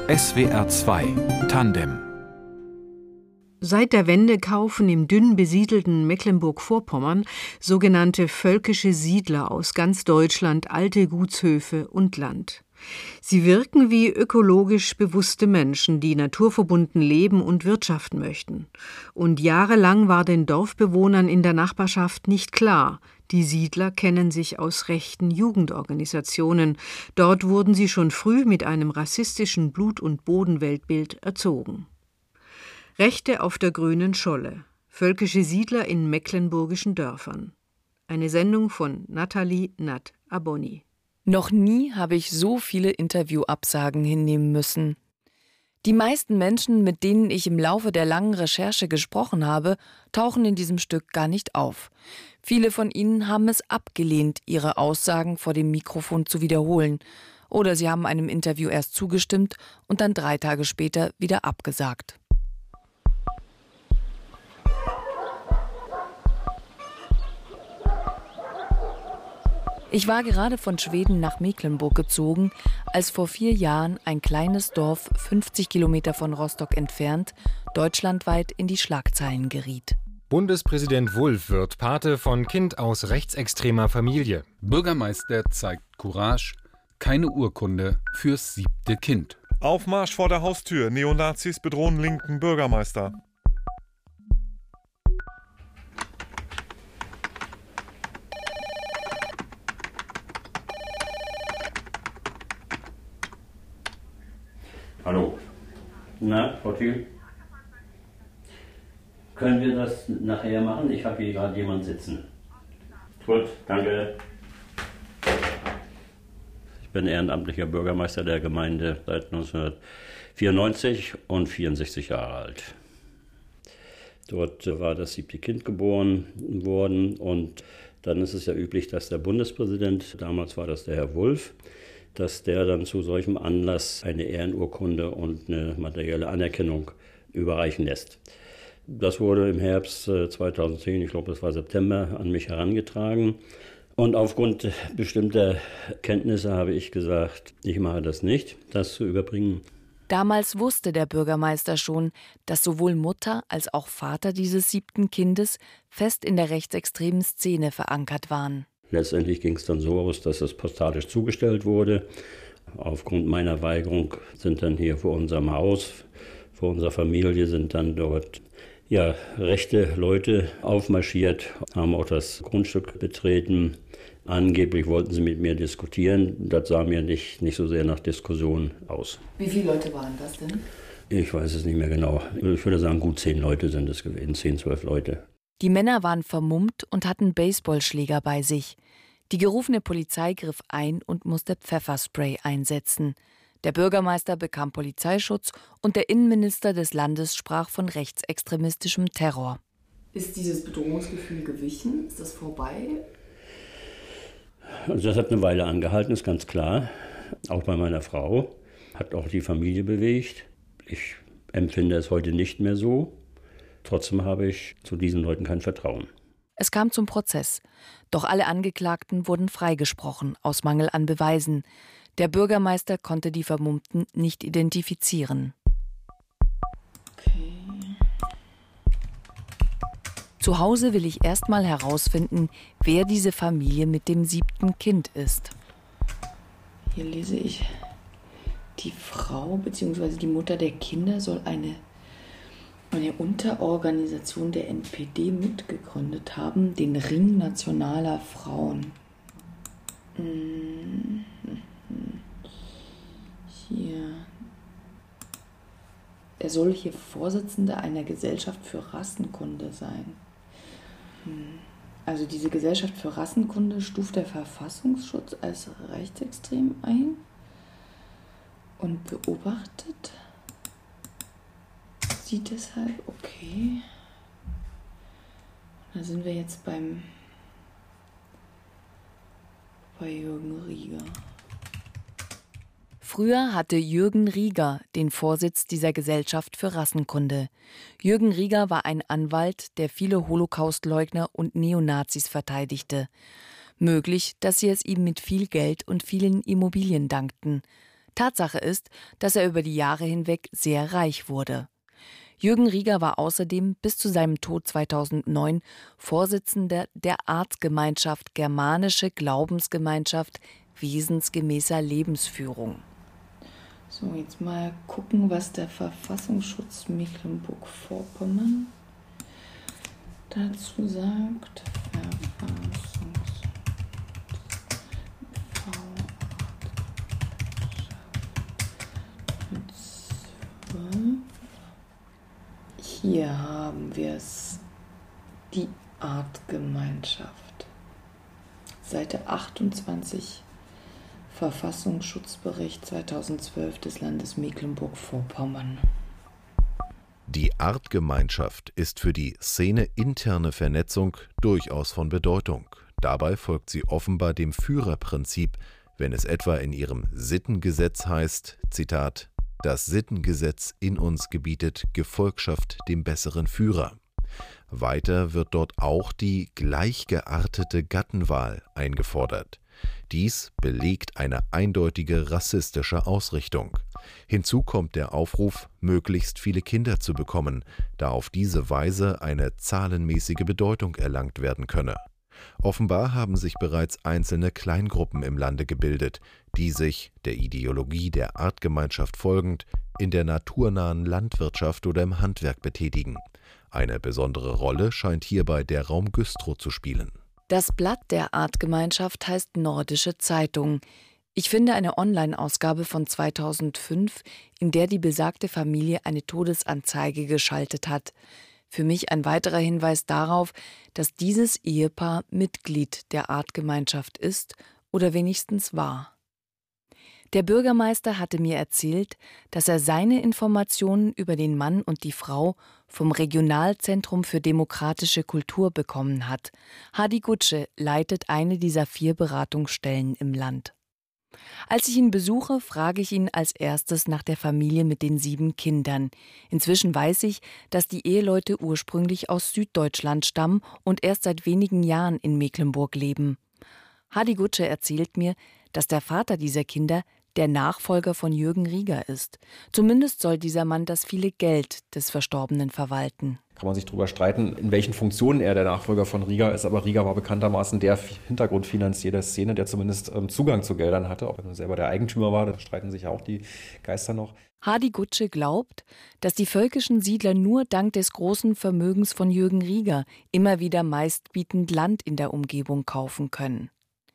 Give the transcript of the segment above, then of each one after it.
SWR 2 Tandem. Seit der Wende kaufen im dünn besiedelten Mecklenburg-Vorpommern sogenannte völkische Siedler aus ganz Deutschland alte Gutshöfe und Land. Sie wirken wie ökologisch bewusste Menschen, die naturverbunden leben und wirtschaften möchten. Und jahrelang war den Dorfbewohnern in der Nachbarschaft nicht klar, die Siedler kennen sich aus rechten Jugendorganisationen. Dort wurden sie schon früh mit einem rassistischen Blut- und Bodenweltbild erzogen. Rechte auf der grünen Scholle. Völkische Siedler in mecklenburgischen Dörfern. Eine Sendung von Nathalie Natt-Abonni. Noch nie habe ich so viele Interviewabsagen hinnehmen müssen. Die meisten Menschen, mit denen ich im Laufe der langen Recherche gesprochen habe, tauchen in diesem Stück gar nicht auf. Viele von ihnen haben es abgelehnt, ihre Aussagen vor dem Mikrofon zu wiederholen. Oder sie haben einem Interview erst zugestimmt und dann 3 Tage später wieder abgesagt. Ich war gerade von Schweden nach Mecklenburg gezogen, als vor 4 Jahren ein kleines Dorf 50 Kilometer von Rostock entfernt deutschlandweit in die Schlagzeilen geriet. Bundespräsident Wulff wird Pate von Kind aus rechtsextremer Familie. Bürgermeister zeigt Courage, keine Urkunde fürs 7. Kind. Aufmarsch vor der Haustür, Neonazis bedrohen linken Bürgermeister. Hallo. Na, Frau Thiel? Können wir das nachher machen? Ich habe hier gerade jemanden sitzen. Gut, danke. Ich bin ehrenamtlicher Bürgermeister der Gemeinde seit 1994 und 64 Jahre alt. Dort war das 7. Kind geboren worden und dann ist es ja üblich, dass der Bundespräsident, damals war das der Herr Wulff, dass der dann zu solchem Anlass eine Ehrenurkunde und eine materielle Anerkennung überreichen lässt. Das wurde im Herbst 2010, ich glaube es war September, an mich herangetragen. Und aufgrund bestimmter Kenntnisse habe ich gesagt, ich mache das nicht, das zu überbringen. Damals wusste der Bürgermeister schon, dass sowohl Mutter als auch Vater dieses 7. Kindes fest in der rechtsextremen Szene verankert waren. Letztendlich ging es dann so aus, dass es postalisch zugestellt wurde. Aufgrund meiner Weigerung sind dann hier vor unserem Haus, vor unserer Familie, sind dann dort rechte Leute aufmarschiert, haben auch das Grundstück betreten. Angeblich wollten sie mit mir diskutieren. Das sah mir nicht so sehr nach Diskussion aus. Wie viele Leute waren das denn? Ich weiß es nicht mehr genau. Ich würde sagen, gut 10 Leute sind es gewesen, 10, 12 Leute. Die Männer waren vermummt und hatten Baseballschläger bei sich. Die gerufene Polizei griff ein und musste Pfefferspray einsetzen. Der Bürgermeister bekam Polizeischutz und der Innenminister des Landes sprach von rechtsextremistischem Terror. Ist dieses Bedrohungsgefühl gewichen? Ist das vorbei? Also das hat eine Weile angehalten, ist ganz klar. Auch bei meiner Frau. Hat auch die Familie bewegt. Ich empfinde es heute nicht mehr so. Trotzdem habe ich zu diesen Leuten kein Vertrauen. Es kam zum Prozess. Doch alle Angeklagten wurden freigesprochen, aus Mangel an Beweisen. Der Bürgermeister konnte die Vermummten nicht identifizieren. Okay. Zu Hause will ich erst mal herausfinden, wer diese Familie mit dem 7. Kind ist. Hier lese ich, die Frau bzw. die Mutter der Kinder soll eine Unterorganisation der NPD mitgegründet haben, den Ring Nationaler Frauen. Hier. Er soll hier Vorsitzender einer Gesellschaft für Rassenkunde sein. Also diese Gesellschaft für Rassenkunde stuft der Verfassungsschutz als rechtsextrem ein und beobachtet sie deshalb, okay. Da sind wir jetzt bei Jürgen Rieger. Früher hatte Jürgen Rieger den Vorsitz dieser Gesellschaft für Rassenkunde. Jürgen Rieger war ein Anwalt, der viele Holocaustleugner und Neonazis verteidigte. Möglich, dass sie es ihm mit viel Geld und vielen Immobilien dankten. Tatsache ist, dass er über die Jahre hinweg sehr reich wurde. Jürgen Rieger war außerdem bis zu seinem Tod 2009 Vorsitzender der Artgemeinschaft Germanische Glaubensgemeinschaft wesensgemäßer Lebensführung. So, jetzt mal gucken, was der Verfassungsschutz Mecklenburg-Vorpommern dazu sagt. Hier haben wir es, die Artgemeinschaft. Seite 28, Verfassungsschutzbericht 2012 des Landes Mecklenburg-Vorpommern. Die Artgemeinschaft ist für die szeneinterne Vernetzung durchaus von Bedeutung. Dabei folgt sie offenbar dem Führerprinzip, wenn es etwa in ihrem Sittengesetz heißt, Zitat, das Sittengesetz in uns gebietet Gefolgschaft dem besseren Führer. Weiter wird dort auch die gleichgeartete Gattenwahl eingefordert. Dies belegt eine eindeutige rassistische Ausrichtung. Hinzu kommt der Aufruf, möglichst viele Kinder zu bekommen, da auf diese Weise eine zahlenmäßige Bedeutung erlangt werden könne. Offenbar haben sich bereits einzelne Kleingruppen im Lande gebildet, die sich, der Ideologie der Artgemeinschaft folgend, in der naturnahen Landwirtschaft oder im Handwerk betätigen. Eine besondere Rolle scheint hierbei der Raum Güstrow zu spielen. Das Blatt der Artgemeinschaft heißt Nordische Zeitung. Ich finde eine Online-Ausgabe von 2005, in der die besagte Familie eine Todesanzeige geschaltet hat. Für mich ein weiterer Hinweis darauf, dass dieses Ehepaar Mitglied der Artgemeinschaft ist oder wenigstens war. Der Bürgermeister hatte mir erzählt, dass er seine Informationen über den Mann und die Frau vom Regionalzentrum für demokratische Kultur bekommen hat. Hadi Gutsche leitet eine dieser 4 Beratungsstellen im Land. Als ich ihn besuche, frage ich ihn als erstes nach der Familie mit den 7 Kindern. Inzwischen weiß ich, dass die Eheleute ursprünglich aus Süddeutschland stammen und erst seit wenigen Jahren in Mecklenburg leben. Hadi Gutsche erzählt mir, dass der Vater dieser Kinder der Nachfolger von Jürgen Rieger ist. Zumindest soll dieser Mann das viele Geld des Verstorbenen verwalten. Kann man sich darüber streiten, in welchen Funktionen er der Nachfolger von Rieger ist. Aber Rieger war bekanntermaßen der Hintergrundfinanzier der Szene, der zumindest Zugang zu Geldern hatte. Auch wenn er selber der Eigentümer war, da streiten sich ja auch die Geister noch. Hadi Gutsche glaubt, dass die völkischen Siedler nur dank des großen Vermögens von Jürgen Rieger immer wieder meistbietend Land in der Umgebung kaufen können.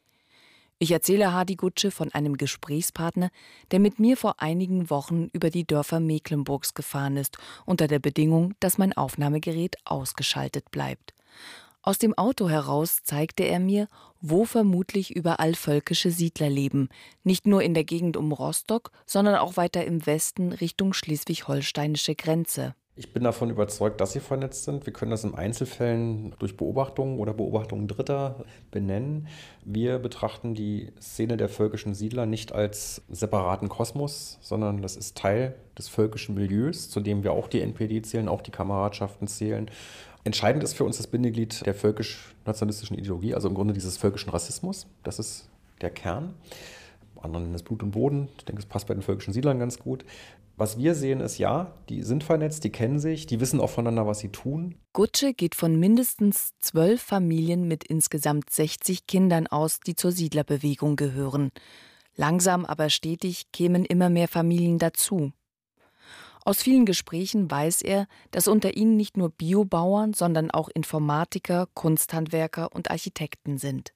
Ich erzähle Hadi Gutsche von einem Gesprächspartner, der mit mir vor einigen Wochen über die Dörfer Mecklenburgs gefahren ist, unter der Bedingung, dass mein Aufnahmegerät ausgeschaltet bleibt. Aus dem Auto heraus zeigte er mir, wo vermutlich überall völkische Siedler leben, nicht nur in der Gegend um Rostock, sondern auch weiter im Westen Richtung schleswig-holsteinische Grenze. Ich bin davon überzeugt, dass sie vernetzt sind. Wir können das in Einzelfällen durch Beobachtungen oder Beobachtungen Dritter benennen. Wir betrachten die Szene der völkischen Siedler nicht als separaten Kosmos, sondern das ist Teil des völkischen Milieus, zu dem wir auch die NPD zählen, auch die Kameradschaften zählen. Entscheidend ist für uns das Bindeglied der völkisch-nationalistischen Ideologie, also im Grunde dieses völkischen Rassismus. Das ist der Kern. Andere nennen es Blut und Boden. Ich denke, es passt bei den völkischen Siedlern ganz gut. Was wir sehen ist, ja, die sind vernetzt, die kennen sich, die wissen auch voneinander, was sie tun. Gutsche geht von mindestens 12 Familien mit insgesamt 60 Kindern aus, die zur Siedlerbewegung gehören. Langsam aber stetig kämen immer mehr Familien dazu. Aus vielen Gesprächen weiß er, dass unter ihnen nicht nur Biobauern, sondern auch Informatiker, Kunsthandwerker und Architekten sind.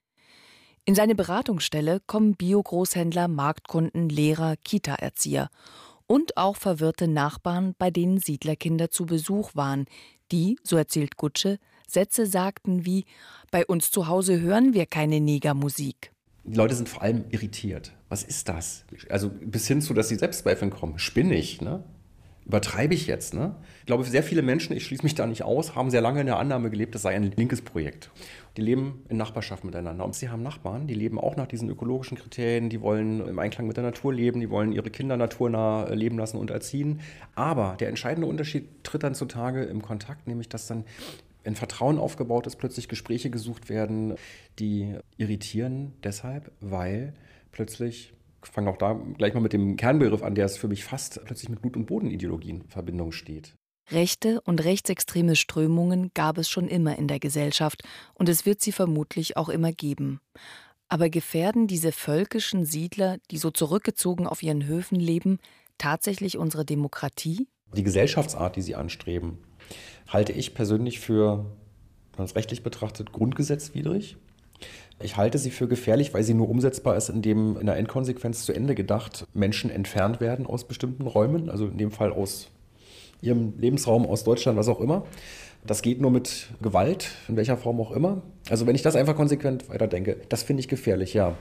In seine Beratungsstelle kommen Bio-Großhändler, Marktkunden, Lehrer, Kita-Erzieher und auch verwirrte Nachbarn, bei denen Siedlerkinder zu Besuch waren, die, so erzählt Gutsche, Sätze sagten wie: Bei uns zu Hause hören wir keine Negermusik. Die Leute sind vor allem irritiert. Was ist das? Also bis hin zu, dass sie Selbstzweifeln kommen. Spinne ich, ne? Übertreibe ich jetzt, ne? Ich glaube, sehr viele Menschen, ich schließe mich da nicht aus, haben sehr lange in der Annahme gelebt, das sei ein linkes Projekt. Die leben in Nachbarschaft miteinander. Und sie haben Nachbarn, die leben auch nach diesen ökologischen Kriterien, die wollen im Einklang mit der Natur leben, die wollen ihre Kinder naturnah leben lassen und erziehen. Aber der entscheidende Unterschied tritt dann zutage im Kontakt, nämlich dass dann, wenn Vertrauen aufgebaut ist, plötzlich Gespräche gesucht werden, die irritieren deshalb, weil plötzlich Ich fange auch da gleich mal mit dem Kernbegriff an, der es für mich fast plötzlich mit Blut- und Bodenideologien in Verbindung steht. Rechte und rechtsextreme Strömungen gab es schon immer in der Gesellschaft und es wird sie vermutlich auch immer geben. Aber gefährden diese völkischen Siedler, die so zurückgezogen auf ihren Höfen leben, tatsächlich unsere Demokratie? Die Gesellschaftsart, die sie anstreben, halte ich persönlich für, wenn man es rechtlich betrachtet, grundgesetzwidrig. Ich halte sie für gefährlich, weil sie nur umsetzbar ist, indem in der Endkonsequenz zu Ende gedacht Menschen entfernt werden aus bestimmten Räumen, also in dem Fall aus ihrem Lebensraum, aus Deutschland, was auch immer. Das geht nur mit Gewalt, in welcher Form auch immer. Also wenn ich das einfach konsequent weiterdenke, das finde ich gefährlich, ja.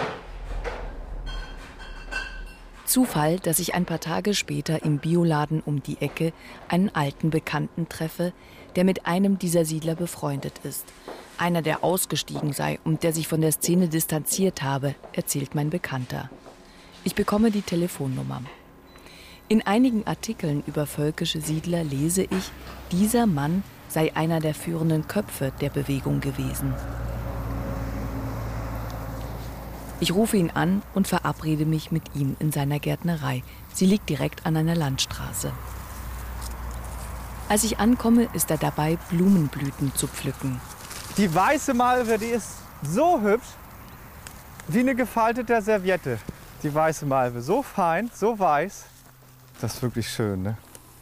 Zufall, dass ich ein paar Tage später im Bioladen um die Ecke einen alten Bekannten treffe, der mit einem dieser Siedler befreundet ist. Einer, der ausgestiegen sei und der sich von der Szene distanziert habe, erzählt mein Bekannter. Ich bekomme die Telefonnummer. In einigen Artikeln über völkische Siedler lese ich, dieser Mann sei einer der führenden Köpfe der Bewegung gewesen. Ich rufe ihn an und verabrede mich mit ihm in seiner Gärtnerei. Sie liegt direkt an einer Landstraße. Als ich ankomme, ist er dabei, Blumenblüten zu pflücken. Die weiße Malve, die ist so hübsch, wie eine gefaltete Serviette. Die weiße Malve, so fein, so weiß. Das ist wirklich schön, ne?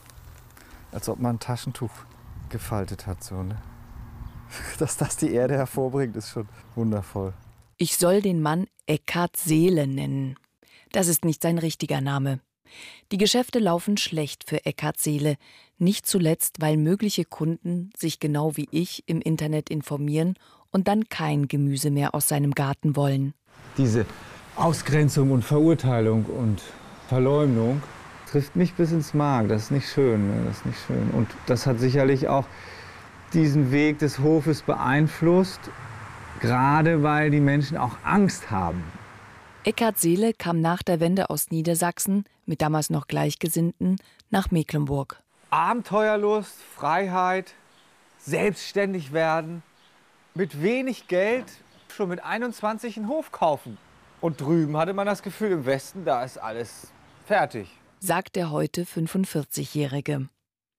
Als ob man ein Taschentuch gefaltet hat, so, ne? Dass das die Erde hervorbringt, ist schon wundervoll. Ich soll den Mann Eckhard Seele nennen. Das ist nicht sein richtiger Name. Die Geschäfte laufen schlecht für Eckhard Seele, nicht zuletzt, weil mögliche Kunden sich genau wie ich im Internet informieren und dann kein Gemüse mehr aus seinem Garten wollen. Diese Ausgrenzung und Verurteilung und Verleumdung trifft mich bis ins Mark. Das ist nicht schön, ne? Das ist nicht schön. Und das hat sicherlich auch diesen Weg des Hofes beeinflusst, gerade weil die Menschen auch Angst haben. Eckhard Seele kam nach der Wende aus Niedersachsen, mit damals noch Gleichgesinnten, nach Mecklenburg. Abenteuerlust, Freiheit, selbstständig werden, mit wenig Geld schon mit 21 einen Hof kaufen. Und drüben hatte man das Gefühl, im Westen, da ist alles fertig. Sagt der heute 45-Jährige.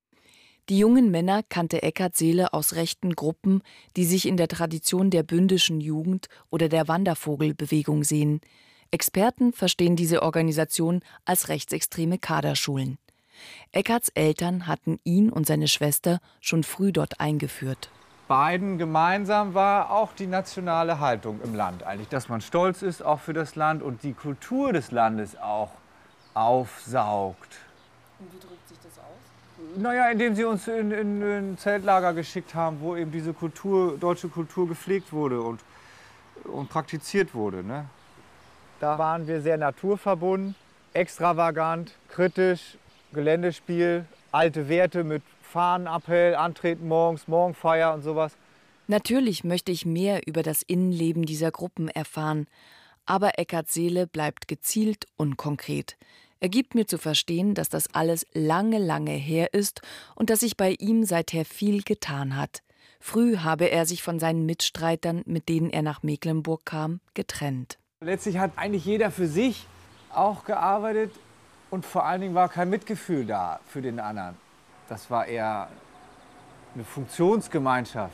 Die jungen Männer kannte Eckhard Seele aus rechten Gruppen, die sich in der Tradition der bündischen Jugend oder der Wandervogelbewegung sehen. Experten verstehen diese Organisation als rechtsextreme Kaderschulen. Eckhards Eltern hatten ihn und seine Schwester schon früh dort eingeführt. Beiden gemeinsam war auch die nationale Haltung im Land eigentlich, dass man stolz ist auch für das Land und die Kultur des Landes auch aufsaugt. Und wie drückt sich das aus? Naja, indem sie uns in ein Zeltlager geschickt haben, wo eben diese deutsche Kultur gepflegt wurde und praktiziert wurde, ne? Da waren wir sehr naturverbunden, extravagant, kritisch, Geländespiel, alte Werte mit Fahnenappell, Antreten morgens, Morgenfeier und sowas. Natürlich möchte ich mehr über das Innenleben dieser Gruppen erfahren, aber Eckhard Seele bleibt gezielt und konkret. Er gibt mir zu verstehen, dass das alles lange, lange her ist und dass sich bei ihm seither viel getan hat. Früh habe er sich von seinen Mitstreitern, mit denen er nach Mecklenburg kam, getrennt. Letztlich hat eigentlich jeder für sich auch gearbeitet und vor allen Dingen war kein Mitgefühl da für den anderen. Das war eher eine Funktionsgemeinschaft,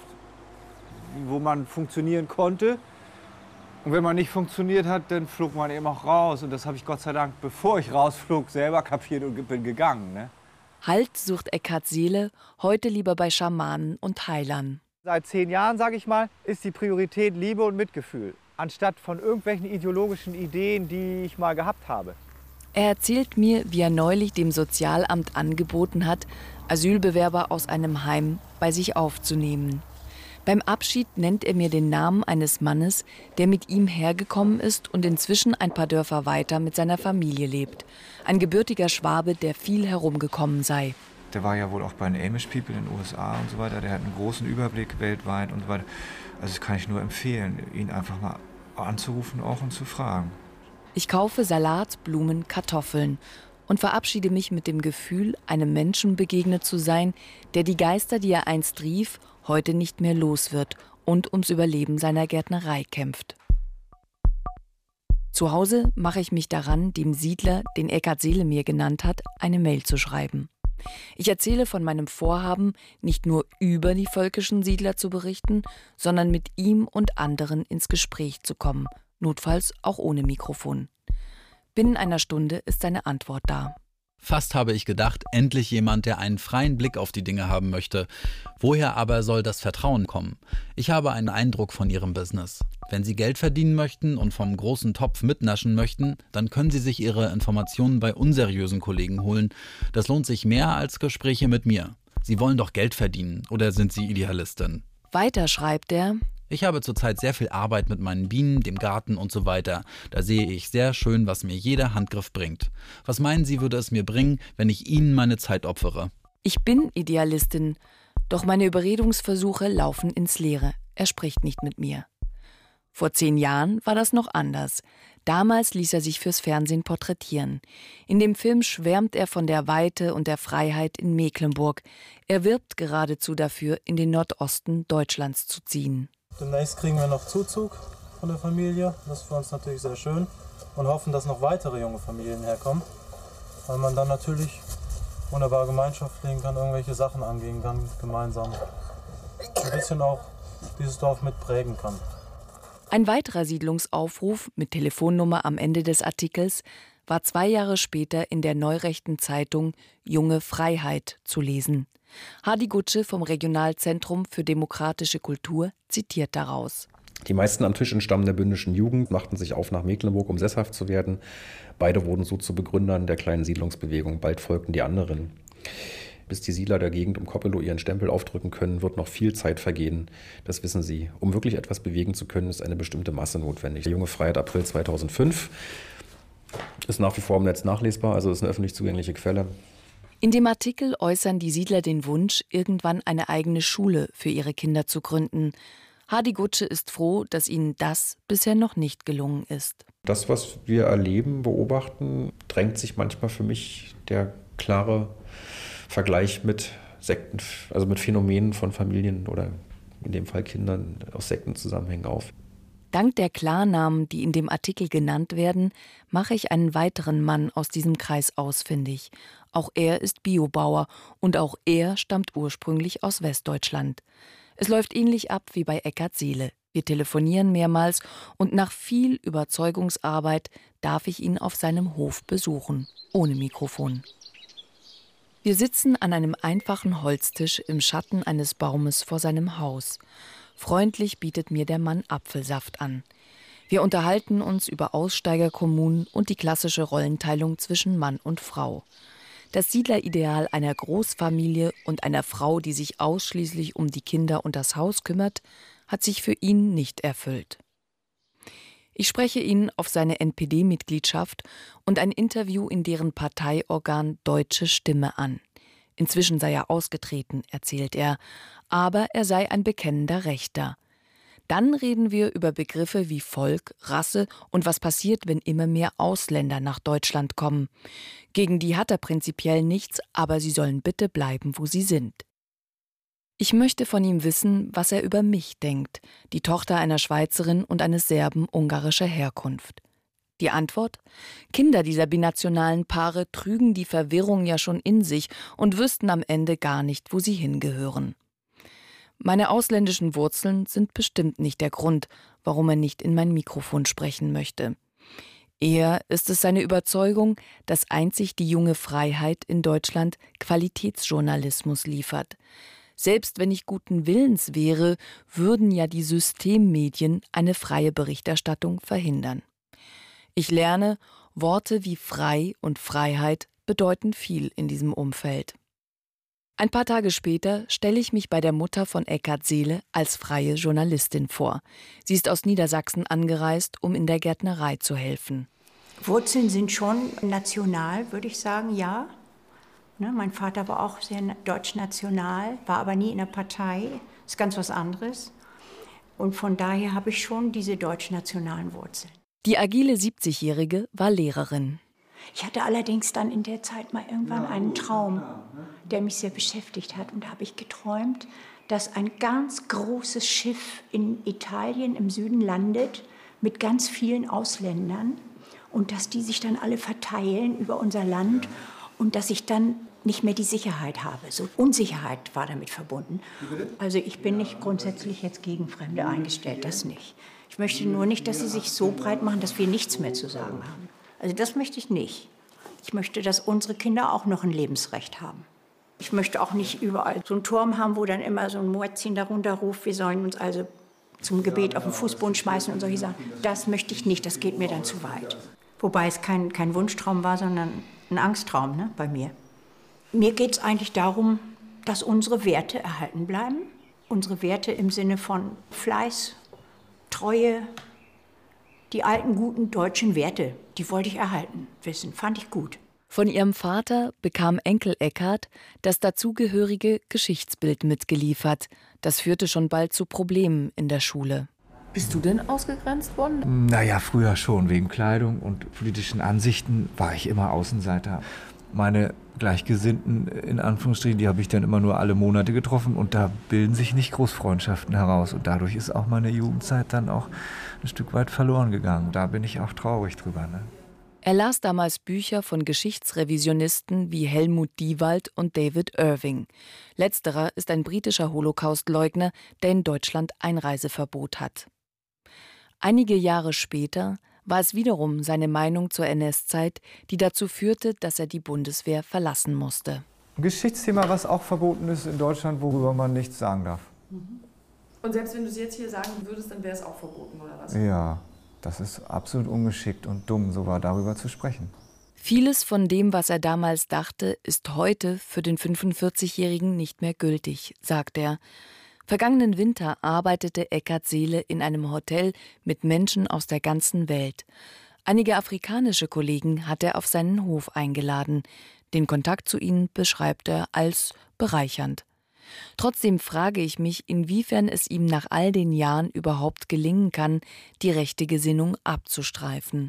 wo man funktionieren konnte. Und wenn man nicht funktioniert hat, dann flog man eben auch raus. Und das habe ich Gott sei Dank, bevor ich rausflog, selber kapiert und bin gegangen, ne? Halt sucht Eckhard Seele heute lieber bei Schamanen und Heilern. Seit 10 Jahren, sage ich mal, ist die Priorität Liebe und Mitgefühl, anstatt von irgendwelchen ideologischen Ideen, die ich mal gehabt habe. Er erzählt mir, wie er neulich dem Sozialamt angeboten hat, Asylbewerber aus einem Heim bei sich aufzunehmen. Beim Abschied nennt er mir den Namen eines Mannes, der mit ihm hergekommen ist und inzwischen ein paar Dörfer weiter mit seiner Familie lebt. Ein gebürtiger Schwabe, der viel herumgekommen sei. Der war ja wohl auch bei den Amish People in den USA und so weiter. Der hat einen großen Überblick weltweit und so weiter. Also das kann ich nur empfehlen, ihn einfach mal anzurufen auch und zu fragen. Ich kaufe Salat, Blumen, Kartoffeln und verabschiede mich mit dem Gefühl, einem Menschen begegnet zu sein, der die Geister, die er einst rief, heute nicht mehr los wird und ums Überleben seiner Gärtnerei kämpft. Zu Hause mache ich mich daran, dem Siedler, den Eckhard Seele mir genannt hat, eine Mail zu schreiben. Ich erzähle von meinem Vorhaben, nicht nur über die völkischen Siedler zu berichten, sondern mit ihm und anderen ins Gespräch zu kommen, notfalls auch ohne Mikrofon. Binnen einer Stunde ist seine Antwort da. Fast habe ich gedacht, endlich jemand, der einen freien Blick auf die Dinge haben möchte. Woher aber soll das Vertrauen kommen? Ich habe einen Eindruck von Ihrem Business. Wenn Sie Geld verdienen möchten und vom großen Topf mitnaschen möchten, dann können Sie sich Ihre Informationen bei unseriösen Kollegen holen. Das lohnt sich mehr als Gespräche mit mir. Sie wollen doch Geld verdienen, oder sind Sie Idealistin? Weiter schreibt er: Ich habe zurzeit sehr viel Arbeit mit meinen Bienen, dem Garten und so weiter. Da sehe ich sehr schön, was mir jeder Handgriff bringt. Was meinen Sie, würde es mir bringen, wenn ich Ihnen meine Zeit opfere? Ich bin Idealistin, doch meine Überredungsversuche laufen ins Leere. Er spricht nicht mit mir. Vor 10 Jahren war das noch anders. Damals ließ er sich fürs Fernsehen porträtieren. In dem Film schwärmt er von der Weite und der Freiheit in Mecklenburg. Er wirbt geradezu dafür, in den Nordosten Deutschlands zu ziehen. Demnächst kriegen wir noch Zuzug von der Familie. Das ist für uns natürlich sehr schön. Und hoffen, dass noch weitere junge Familien herkommen. Weil man dann natürlich wunderbar Gemeinschaft leben kann, irgendwelche Sachen angehen kann, gemeinsam. Ein bisschen auch dieses Dorf mit prägen kann. Ein weiterer Siedlungsaufruf mit Telefonnummer am Ende des Artikels war 2 Jahre später in der neurechten Zeitung Junge Freiheit zu lesen. Hadi Gutsche vom Regionalzentrum für demokratische Kultur zitiert daraus. Die meisten am Tisch entstammen der bündischen Jugend, machten sich auf nach Mecklenburg, um sesshaft zu werden. Beide wurden so zu Begründern der kleinen Siedlungsbewegung. Bald folgten die anderen. Bis die Siedler der Gegend um Coppelow ihren Stempel aufdrücken können, wird noch viel Zeit vergehen. Das wissen sie. Um wirklich etwas bewegen zu können, ist eine bestimmte Masse notwendig. Junge Freiheit, April 2005, ist nach wie vor im Netz nachlesbar, also ist eine öffentlich zugängliche Quelle. In dem Artikel äußern die Siedler den Wunsch, irgendwann eine eigene Schule für ihre Kinder zu gründen. Hadi Gutsche ist froh, dass ihnen das bisher noch nicht gelungen ist. Das, was wir erleben, beobachten, drängt sich manchmal für mich der klare Vergleich mit Sekten, also mit Phänomenen von Familien oder in dem Fall Kindern aus Sektenzusammenhängen auf. Dank der Klarnamen, die in dem Artikel genannt werden, mache ich einen weiteren Mann aus diesem Kreis ausfindig. Auch er ist Biobauer und auch er stammt ursprünglich aus Westdeutschland. Es läuft ähnlich ab wie bei Eckhard Seele. Wir telefonieren mehrmals und nach viel Überzeugungsarbeit darf ich ihn auf seinem Hof besuchen, ohne Mikrofon. Wir sitzen an einem einfachen Holztisch im Schatten eines Baumes vor seinem Haus. Freundlich bietet mir der Mann Apfelsaft an. Wir unterhalten uns über Aussteigerkommunen und die klassische Rollenteilung zwischen Mann und Frau. Das Siedlerideal einer Großfamilie und einer Frau, die sich ausschließlich um die Kinder und das Haus kümmert, hat sich für ihn nicht erfüllt. Ich spreche ihn auf seine NPD-Mitgliedschaft und ein Interview in deren Parteiorgan Deutsche Stimme an. Inzwischen sei er ausgetreten, erzählt er, aber er sei ein bekennender Rechter. Dann reden wir über Begriffe wie Volk, Rasse und was passiert, wenn immer mehr Ausländer nach Deutschland kommen. Gegen die hat er prinzipiell nichts, aber sie sollen bitte bleiben, wo sie sind. Ich möchte von ihm wissen, was er über mich denkt, die Tochter einer Schweizerin und eines Serben ungarischer Herkunft. Die Antwort? Kinder dieser binationalen Paare trügen die Verwirrung ja schon in sich und wüssten am Ende gar nicht, wo sie hingehören. Meine ausländischen Wurzeln sind bestimmt nicht der Grund, warum er nicht in mein Mikrofon sprechen möchte. Eher ist es seine Überzeugung, dass einzig die junge Freiheit in Deutschland Qualitätsjournalismus liefert. Selbst wenn ich guten Willens wäre, würden ja die Systemmedien eine freie Berichterstattung verhindern. Ich lerne, Worte wie frei und Freiheit bedeuten viel in diesem Umfeld. Ein paar Tage später stelle ich mich bei der Mutter von Eckhard Seele als freie Journalistin vor. Sie ist aus Niedersachsen angereist, um in der Gärtnerei zu helfen. Wurzeln sind schon national, würde ich sagen, ja. Mein Vater war auch sehr deutsch-national, war aber nie in der Partei, ist ganz was anderes. Und von daher habe ich schon diese deutsch-nationalen Wurzeln. Die agile 70-Jährige war Lehrerin. Ich hatte allerdings dann in der Zeit mal irgendwann einen Traum, der mich sehr beschäftigt hat. Und da habe ich geträumt, dass ein ganz großes Schiff in Italien im Süden landet mit ganz vielen Ausländern und dass die sich dann alle verteilen über unser Land und dass ich dann nicht mehr die Sicherheit habe. So Unsicherheit war damit verbunden. Also ich bin nicht grundsätzlich jetzt gegen Fremde eingestellt, das nicht. Ich möchte nur nicht, dass sie sich so breit machen, dass wir nichts mehr zu sagen haben. Also das möchte ich nicht. Ich möchte, dass unsere Kinder auch noch ein Lebensrecht haben. Ich möchte auch nicht überall so einen Turm haben, wo dann immer so ein Muezzin darunter ruft, wir sollen uns also zum Gebet auf den Fußboden schmeißen und solche Sachen. Das möchte ich nicht, das geht mir dann zu weit. Wobei es kein Wunschtraum war, sondern ein Angsttraum, ne, bei mir. Mir geht es eigentlich darum, dass unsere Werte erhalten bleiben. Unsere Werte im Sinne von Fleiß, Treue, die alten, guten deutschen Werte, die wollte ich erhalten wissen, fand ich gut. Von ihrem Vater bekam Enkel Eckhard das dazugehörige Geschichtsbild mitgeliefert. Das führte schon bald zu Problemen in der Schule. Bist du denn ausgegrenzt worden? Naja, früher schon. Wegen Kleidung und politischen Ansichten war ich immer Außenseiter. Meine Gleichgesinnten, in Anführungsstrichen, die habe ich dann immer nur alle Monate getroffen und da bilden sich nicht Großfreundschaften heraus. Und dadurch ist auch meine Jugendzeit dann auch ein Stück weit verloren gegangen. Da bin ich auch traurig drüber. Ne? Er las damals Bücher von Geschichtsrevisionisten wie Helmut Diewald und David Irving. Letzterer ist ein britischer Holocaustleugner, der in Deutschland Einreiseverbot hat. Einige Jahre später war es wiederum seine Meinung zur NS-Zeit, die dazu führte, dass er die Bundeswehr verlassen musste. Ein Geschichtsthema, was auch verboten ist in Deutschland, worüber man nichts sagen darf. Und selbst wenn du es jetzt hier sagen würdest, dann wäre es auch verboten, oder was? Ja, das ist absolut ungeschickt und dumm, sogar darüber zu sprechen. Vieles von dem, was er damals dachte, ist heute für den 45-Jährigen nicht mehr gültig, sagt er. Vergangenen Winter arbeitete Eckhard Seele in einem Hotel mit Menschen aus der ganzen Welt. Einige afrikanische Kollegen hat er auf seinen Hof eingeladen. Den Kontakt zu ihnen beschreibt er als bereichernd. Trotzdem frage ich mich, inwiefern es ihm nach all den Jahren überhaupt gelingen kann, die rechte Gesinnung abzustreifen.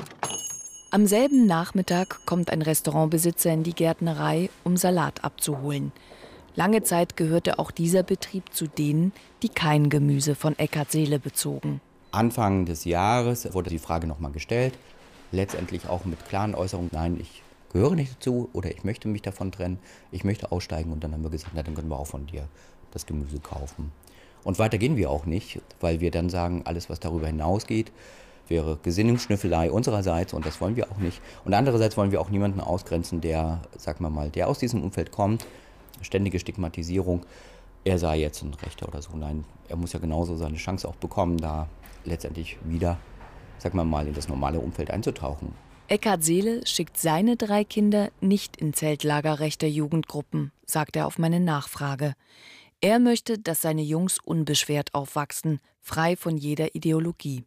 Am selben Nachmittag kommt ein Restaurantbesitzer in die Gärtnerei, um Salat abzuholen. Lange Zeit gehörte auch dieser Betrieb zu denen, die kein Gemüse von Eckhard Seele bezogen. Anfang des Jahres wurde die Frage nochmal gestellt, letztendlich auch mit klaren Äußerungen, nein, ich gehöre nicht dazu oder ich möchte mich davon trennen, ich möchte aussteigen, und dann haben wir gesagt, na, dann können wir auch von dir das Gemüse kaufen. Und weiter gehen wir auch nicht, weil wir dann sagen, alles was darüber hinausgeht, wäre Gesinnungsschnüffelei unsererseits, und das wollen wir auch nicht. Und andererseits wollen wir auch niemanden ausgrenzen, der, sagen wir mal, der aus diesem Umfeld kommt, ständige Stigmatisierung, er sei jetzt ein Rechter oder so. Nein, er muss ja genauso seine Chance auch bekommen, da letztendlich wieder, sagen wir mal, in das normale Umfeld einzutauchen. Eckhard Seele schickt seine 3 Kinder nicht in Zeltlager rechter Jugendgruppen, sagt er auf meine Nachfrage. Er möchte, dass seine Jungs unbeschwert aufwachsen, frei von jeder Ideologie.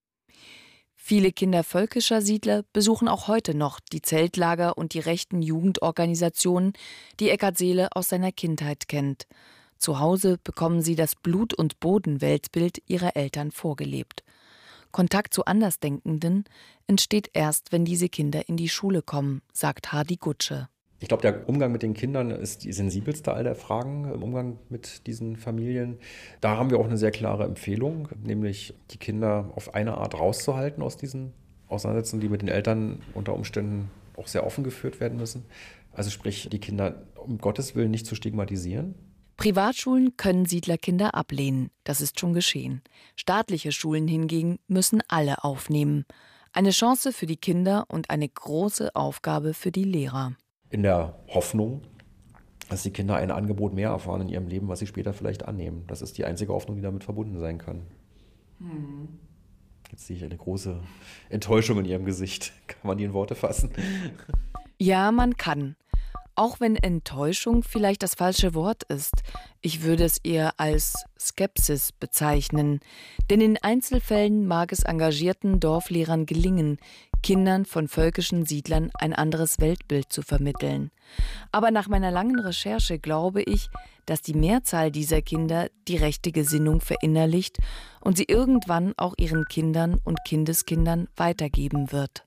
Viele Kinder völkischer Siedler besuchen auch heute noch die Zeltlager und die rechten Jugendorganisationen, die Eckhard Seele aus seiner Kindheit kennt. Zu Hause bekommen sie das Blut- und Bodenweltbild ihrer Eltern vorgelebt. Kontakt zu Andersdenkenden entsteht erst, wenn diese Kinder in die Schule kommen, sagt Hardy Gutsche. Ich glaube, der Umgang mit den Kindern ist die sensibelste all der Fragen im Umgang mit diesen Familien. Da haben wir auch eine sehr klare Empfehlung, nämlich die Kinder auf eine Art rauszuhalten aus diesen Auseinandersetzungen, die mit den Eltern unter Umständen auch sehr offen geführt werden müssen. Also sprich, die Kinder um Gottes Willen nicht zu stigmatisieren. Privatschulen können Siedlerkinder ablehnen, das ist schon geschehen. Staatliche Schulen hingegen müssen alle aufnehmen. Eine Chance für die Kinder und eine große Aufgabe für die Lehrer. In der Hoffnung, dass die Kinder ein Angebot mehr erfahren in ihrem Leben, was sie später vielleicht annehmen. Das ist die einzige Hoffnung, die damit verbunden sein kann. Jetzt sehe ich eine große Enttäuschung in ihrem Gesicht. Kann man die in Worte fassen? Ja, man kann. Auch wenn Enttäuschung vielleicht das falsche Wort ist. Ich würde es eher als Skepsis bezeichnen. Denn in Einzelfällen mag es engagierten Dorflehrern gelingen, Kindern von völkischen Siedlern ein anderes Weltbild zu vermitteln. Aber nach meiner langen Recherche glaube ich, dass die Mehrzahl dieser Kinder die rechte Gesinnung verinnerlicht und sie irgendwann auch ihren Kindern und Kindeskindern weitergeben wird.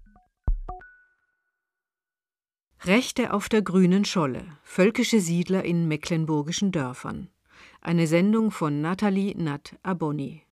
Rechte auf der grünen Scholle. Völkische Siedler in mecklenburgischen Dörfern. Eine Sendung von Nathalie Natt-Abonni.